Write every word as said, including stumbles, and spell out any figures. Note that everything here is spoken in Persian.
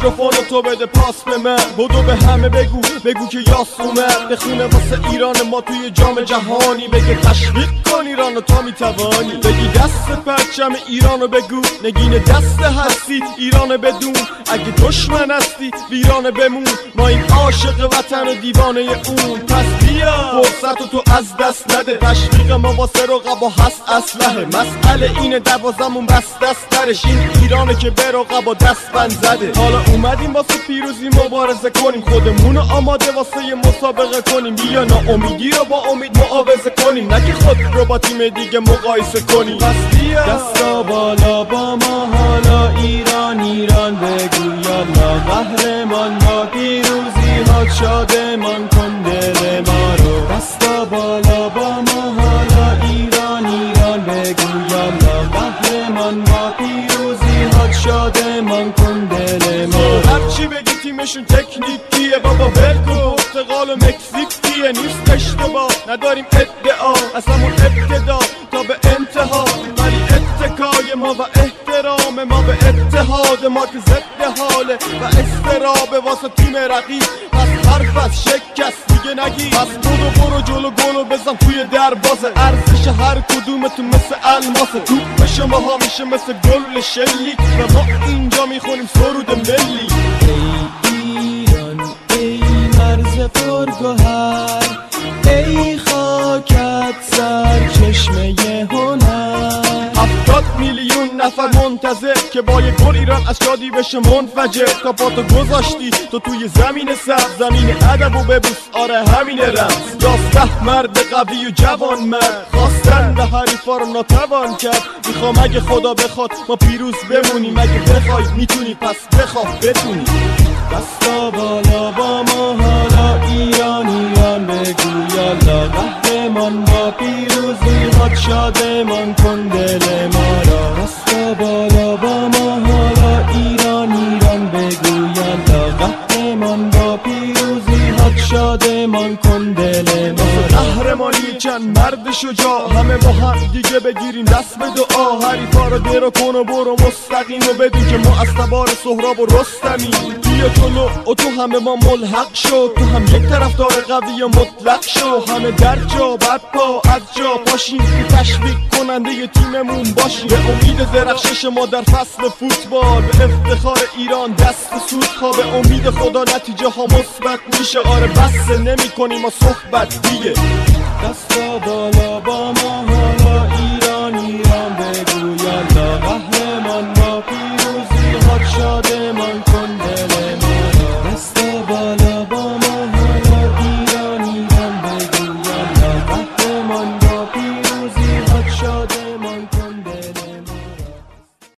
میکروفون تو بده پاس به من، بدو به همه بگو بگو که یاس اومد بخونه واسه ایران ما توی جام جهانی، بگه تشویق کن ایرانو تا میتوانی، بگی دست پرچم ایرانو بگو، نگین دست هستی ایران بدون، اگه دشمن هستی ویرانه بمون، ما این عاشق وطن و دیوانه اون، پس بیا فرصتو تو از دست نده، تشویق ما واسه رقبا هست اسلحه، مسئله اینه دوازمون بس دست درش، این ایرانه که به رقبا دست بند زده، حالا اومدیم واسه پیروزی مبارزه کنیم، خودمونو آماده واسه مسابقه کنیم، بیا ناامیدی رو با امید معاوضه کنیم، نگه خود رو با تیم دیگه مقایسه کنیم، پس بیا دستا بالا با ما حالا ایران ایران بگو یالا، قهرمان با پیروزی ها شادمان کن دل ما رو، دستا بالا با ما حالا ایران ایران بگو یالا، قهرمان با پیروزی ها شادمان کن دل ما رو، هرچی بگی تیمشون تکنیکیه بابا ولکو، پرتغال و مکزیکیه نیست اشتباه، نداریم ادعا از همون ابتدا تا به انتها، ولی اتکای ما و احترام ما به اتحاد ما که ضد حاله و استرابه واسه تیم رقیب، پس حرف از شکست دیگه نگی، پس برو برو جلو گلو بزن توی دروازه، ارزش هر کدومتون مثل الماسه، توپ شما ها میشه مثل گل شلیک و ما اینجا میخونیم سرود ملی. ای ایران ای مرز پرگوهر، ای خاکت سرچشمه هنر، هفتاد میلیون نفر منتظر که با یه گل ایران از شادی بشه منفجر، تا پاتو گذاشتی تو توی زمین سبز، زمین ادب و ببوس آره همین رمز، یازده مرد قوی و جوان مرد خواستن به حریفا رو ناتوان کرد، میخوام اگه خدا بخواد ما پیروز بمونیم، اگه بخوای میتونی پس بخواه بتونی، دستا بالا با ما حالا ایران ایران بگو یالا، قهرمان با پیروزی ها شادمان کن دل ما را، دستا بالا با ما حالا ایران ایران بگو یالا، قهرمان با پیروزی ها شادمان کن دل ما را، قهرمانی چند مرد شجاع همه با هم دیگه بگیریم دست به دعا، حریفا رو درو کن و برو مستقیم و بدون که ما از تبار سهراب و رستمی، بیا جلو و تو همه ما ملحق شو، تو هم یک طرفدار قوی و مطلق شو، همه در جا بر پا از جا پاشیم که تشویق کننده ی تیممون باشیم، به امید درخشش ما در فصل فوتبال، به افتخار ایران دست سود خواه، به امید خدا نتیجه ها مثبت میشه، آره بس نمی کنیم ما صحبت دیگه، دستا بالا با ما